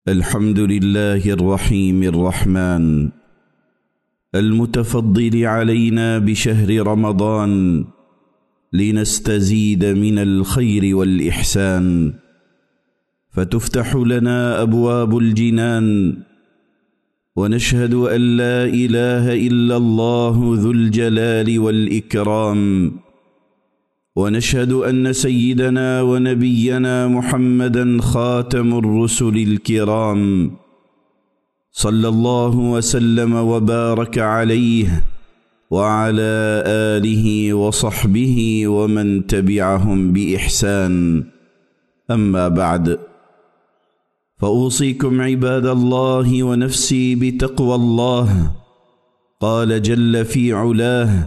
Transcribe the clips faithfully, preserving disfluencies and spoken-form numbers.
الحمد لله الرحيم الرحمن المتفضل علينا بشهر رمضان لنستزيد من الخير والإحسان، فتفتح لنا أبواب الجنان، ونشهد أن لا إله إلا الله ذو الجلال والإكرام، ونشهد أن سيدنا ونبينا محمدًا خاتم الرسل الكرام صلى الله وسلم وبارك عليه وعلى آله وصحبه ومن تبعهم بإحسان. أما بعد، فأوصيكم عباد الله ونفسي بتقوى الله. قال جل في علاه: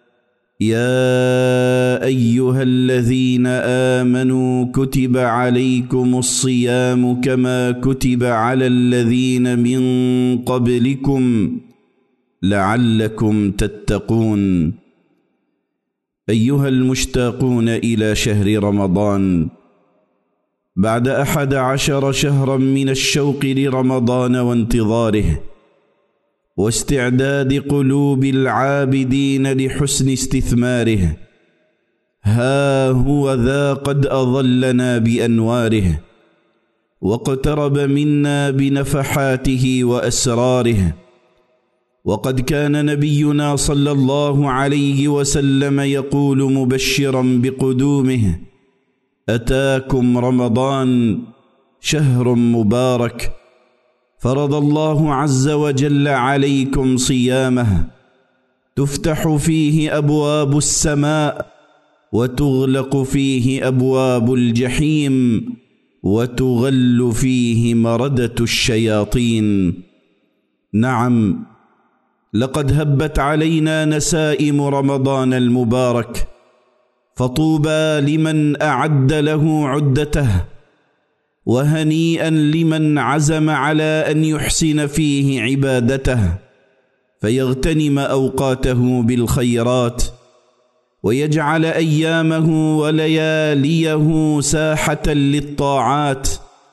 يا أيها الذين آمنوا كتب عليكم الصيام كما كتب على الذين من قبلكم لعلكم تتقون. أيها المشتاقون إلى شهر رمضان، بعد أحد عشر شهرا من الشوق لرمضان وانتظاره واستعداد قلوب العابدين لحسن استثماره، ها هو ذا قد أظلنا بأنواره واقترب منا بنفحاته وأسراره. وقد كان نبينا صلى الله عليه وسلم يقول مبشرا بقدومه: أتاكم رمضان شهر مبارك فرض الله عز وجل عليكم صيامه، تفتح فيه أبواب السماء وتغلق فيه أبواب الجحيم وتغل فيه مردة الشياطين. نعم، لقد هبت علينا نسائم رمضان المبارك، فطوبى لمن أعد له عدته، وهنيئا لمن عزم على أن يحسن فيه عبادته فيغتنم أوقاته بالخيرات ويجعل أيامه ولياليه ساحة للطاعات.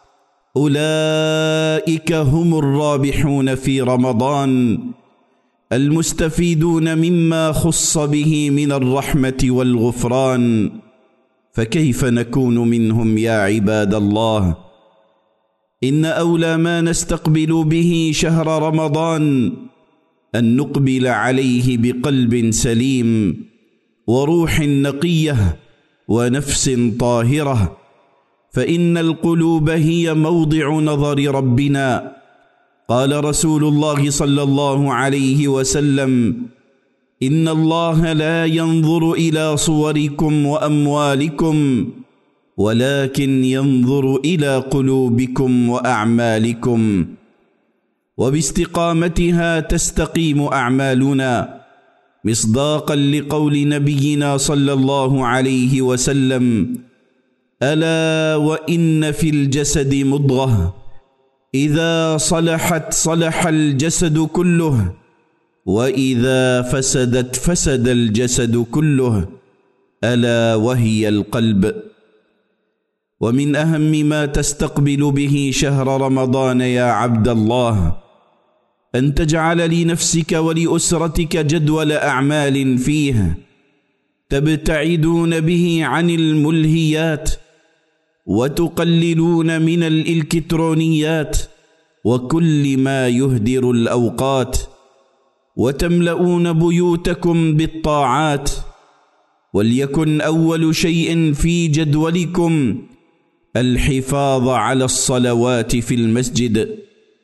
أولئك هم الرابحون في رمضان، المستفيدون مما خص به من الرحمة والغفران. فكيف نكون منهم يا عباد الله؟ إن أولى ما نستقبل به شهر رمضان أن نقبل عليه بقلب سليم وروح نقية ونفس طاهرة، فإن القلوب هي موضع نظر ربنا. قال رسول الله صلى الله عليه وسلم: إن الله لا ينظر إلى صوركم وأموالكم ولكن ينظر إلى قلوبكم وأعمالكم، وباستقامتها تستقيم أعمالنا، مصداقا لقول نبينا صلى الله عليه وسلم: ألا وإن في الجسد مضغة إذا صلحت صلح الجسد كله وإذا فسدت فسد الجسد كله، ألا وهي القلب. ومن أهم ما تستقبل به شهر رمضان يا عبد الله أن تجعل لنفسك ولأسرتك جدول أعمال فيه تبتعدون به عن الملهيات، وتقللون من الإلكترونيات وكل ما يهدر الأوقات، وتملؤون بيوتكم بالطاعات. وليكن أول شيء في جدولكم الحفاظ على الصلوات في المسجد،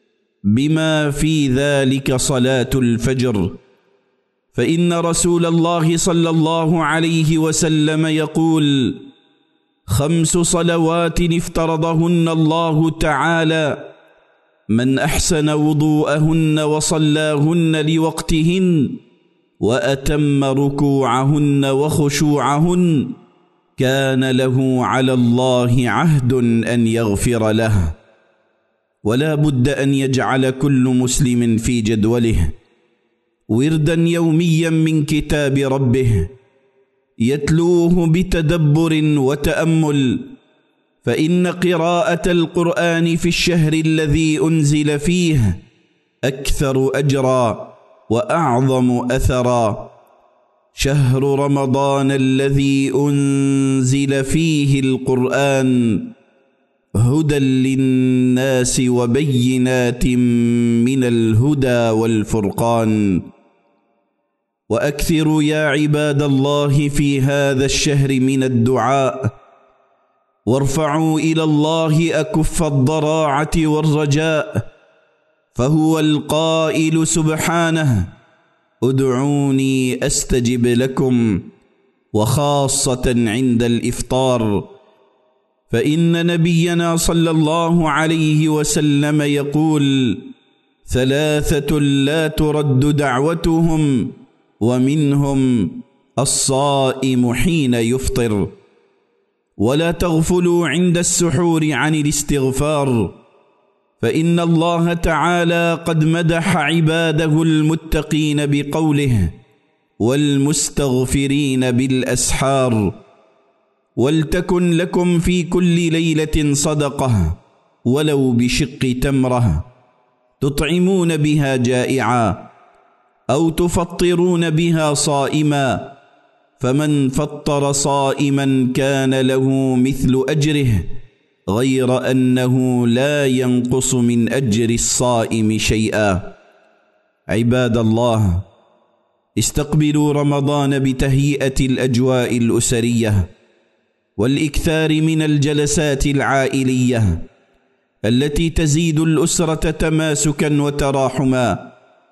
بما في ذلك صلاة الفجر، فإن رسول الله صلى الله عليه وسلم يقول: خمس صلوات افترضهن الله تعالى، من أحسن وضوءهن وصلاهن لوقتهن وأتم ركوعهن وخشوعهن كان له على الله عهد أن يغفر له. ولا بد أن يجعل كل مسلم في جدوله وردا يوميا من كتاب ربه يتلوه بتدبر وتأمل، فإن قراءة القرآن في الشهر الذي أنزل فيه أكثر أجرا وأعظم أثرا. شهر رمضان الذي أنزل فيه القرآن هدى للناس وبينات من الهدى والفرقان. وأكثروا يا عباد الله في هذا الشهر من الدعاء، وارفعوا إلى الله أكف الضراعة والرجاء، فهو القائل سبحانه: ادعوني أستجب لكم، وخاصة عند الإفطار، فإن نبينا صلى الله عليه وسلم يقول: ثلاثة لا ترد دعوتهم، ومنهم الصائم حين يفطر. ولا تغفلوا عند السحور عن الاستغفار، فإن الله تعالى قد مدح عباده المتقين بقوله: والمستغفرين بالأسحار. ولتكن لكم في كل ليلة صدقة ولو بشق تمرة تطعمون بها جائعا أو تفطرون بها صائما، فمن فطر صائما كان له مثل أجره، غير أنه لا ينقص من أجر الصائم شيئا. عباد الله، استقبلوا رمضان بتهيئة الأجواء الأسرية والإكثار من الجلسات العائلية التي تزيد الأسرة تماسكا وتراحما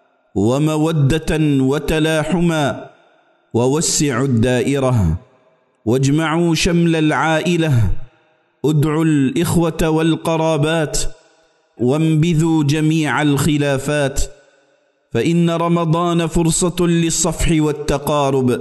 ومودة وتلاحما. ووسعوا الدائرة واجمعوا شمل العائلة، ادعوا الإخوة والقرابات، وانبذوا جميع الخلافات، فإن رمضان فرصة للصفح والتقارب.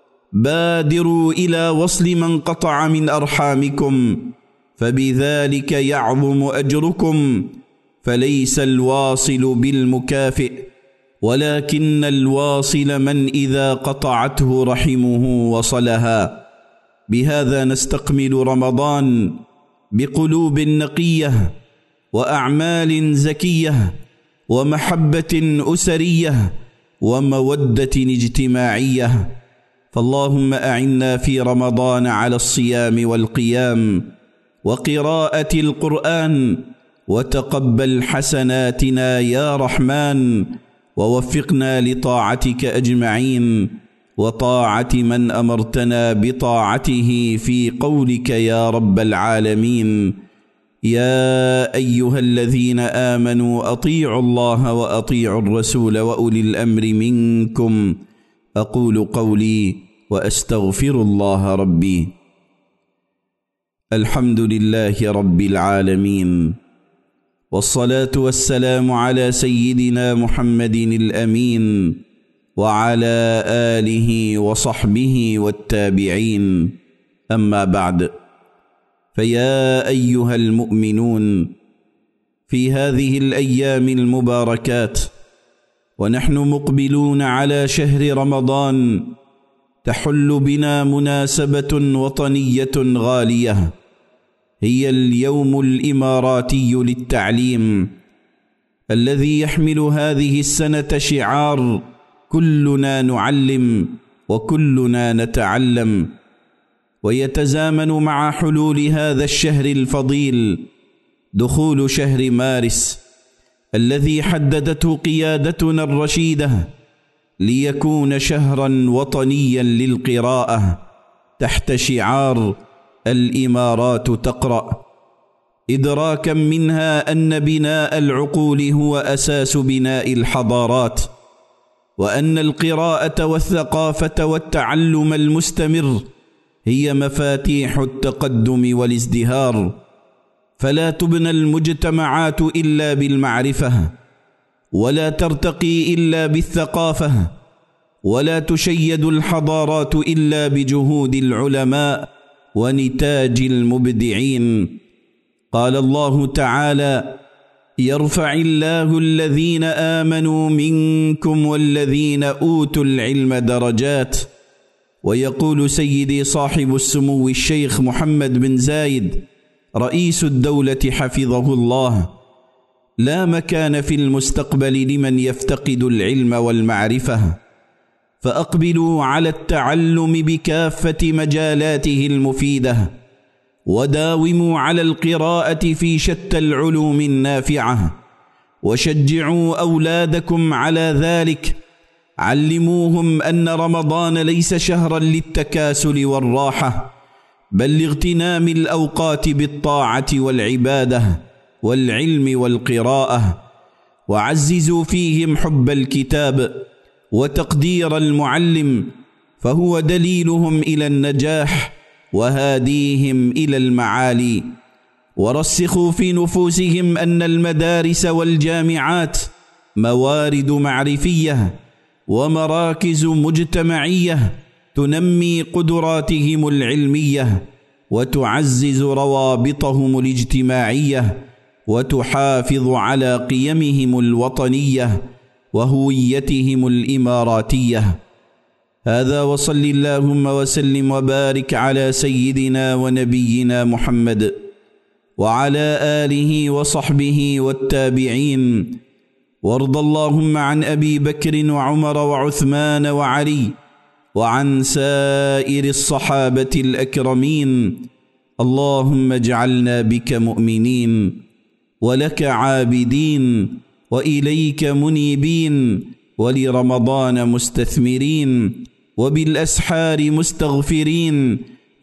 بادروا إلى وصل من قطع من أرحامكم، فبذلك يعظم أجركم، فليس الواصل بالمكافئ، ولكن الواصل من إذا قطعته رحمه وصلها. بهذا نستكمل رمضان بقلوب نقية وأعمال زكية ومحبة أسرية ومودة اجتماعية. فاللهم أعنا في رمضان على الصيام والقيام وقراءة القرآن، وتقبل حسناتنا يا رحمن، ووفقنا لطاعتك أجمعين وطاعة من أمرتنا بطاعته في قولك يا رب العالمين: يا أيها الذين آمنوا أطيعوا الله وأطيعوا الرسول وأولي الأمر منكم. أقول قولي وأستغفر الله ربي. الحمد لله رب العالمين، والصلاة والسلام على سيدنا محمد الأمين وعلى آله وصحبه والتابعين. أما بعد، فيا أيها المؤمنون، في هذه الأيام المباركات ونحن مقبلون على شهر رمضان تحل بنا مناسبة وطنية غالية، هي اليوم الإماراتي للتعليم، الذي يحمل هذه السنة شعار: كلنا نعلم وكلنا نتعلم. ويتزامن مع حلول هذا الشهر الفضيل دخول شهر مارس الذي حددته قيادتنا الرشيدة ليكون شهرا وطنيا للقراءة تحت شعار الإمارات تقرأ، إدراكا منها أن بناء العقول هو أساس بناء الحضارات، وأن القراءة والثقافة والتعلم المستمر هي مفاتيح التقدم والازدهار. فلا تبنى المجتمعات إلا بالمعرفة، ولا ترتقي إلا بالثقافة، ولا تشيد الحضارات إلا بجهود العلماء ونتاج المبدعين. قال الله تعالى: يرفع الله الذين آمنوا منكم والذين أوتوا العلم درجات. ويقول سيدي صاحب السمو الشيخ محمد بن زايد رئيس الدولة حفظه الله: لا مكان في المستقبل لمن يفتقد العلم والمعرفة، فأقبلوا على التعلم بكافة مجالاته المفيدة، وداوموا على القراءة في شتى العلوم النافعة، وشجعوا أولادكم على ذلك. علموهم أن رمضان ليس شهرا للتكاسل والراحة، بل لاغتنام الأوقات بالطاعة والعبادة والعلم والقراءة. وعززوا فيهم حب الكتاب وتقدير المعلم، فهو دليلهم إلى النجاح وهاديهم إلى المعالي. ورسخوا في نفوسهم أن المدارس والجامعات موارد معرفية ومراكز مجتمعية تنمي قدراتهم العلمية وتعزز روابطهم الاجتماعية وتحافظ على قيمهم الوطنية وهويتهم الإماراتية. هذا، وصل اللهم وسلم وبارك على سيدنا ونبينا محمد وعلى آله وصحبه والتابعين. وارض اللهم عن أبي بكر وعمر وعثمان وعلي وعن سائر الصحابة الأكرمين. اللهم اجعلنا بك مؤمنين ولك عابدين وإليك منيبين ولرمضان مستثمرين وبالأسحار مستغفرين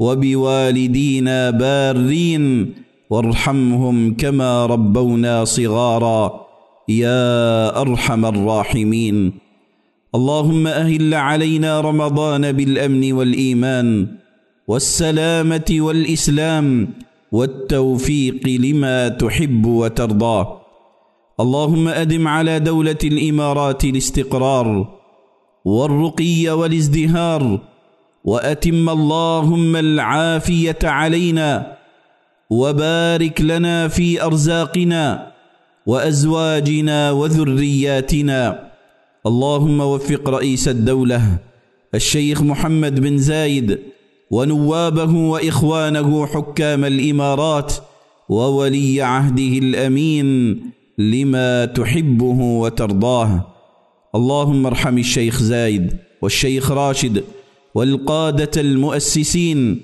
وبوالدينا بارين، وارحمهم كما ربونا صغارا يا أرحم الراحمين. اللهم أهل علينا رمضان بالأمن والإيمان والسلامة والإسلام والتوفيق لما تحب وترضى. اللهم أدم على دولة الإمارات الاستقرار والرقي والازدهار، وأتم اللهم العافية علينا، وبارك لنا في أرزاقنا وأزواجنا وذرياتنا. اللهم وفق رئيس الدولة الشيخ محمد بن زايد ونوابه وإخوانه حكام الإمارات وولي عهده الأمين لما تحبه وترضاه. اللهم ارحم الشيخ زايد والشيخ راشد والقادة المؤسسين،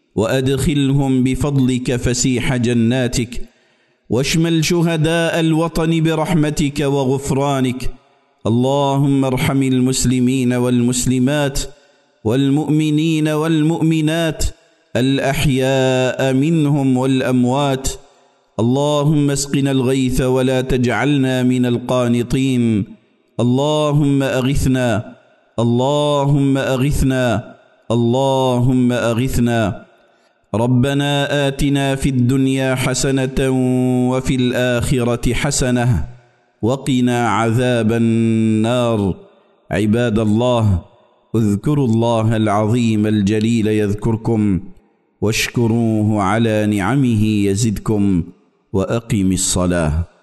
وأدخلهم بفضلك فسيح جناتك، واشمل شهداء الوطن برحمتك وغفرانك. اللهم ارحم المسلمين والمسلمات والمؤمنين والمؤمنات الأحياء منهم والأموات. اللهم اسقنا الغيث ولا تجعلنا من القانطين. اللهم أغثنا، اللهم أغثنا، اللهم أغثنا. ربنا آتنا في الدنيا حسنة وفي الآخرة حسنة وقنا عذاب النار. عباد الله، اذكروا الله العظيم الجليل يذكركم، واشكروه على نعمه يزدكم، وأقم الصلاة.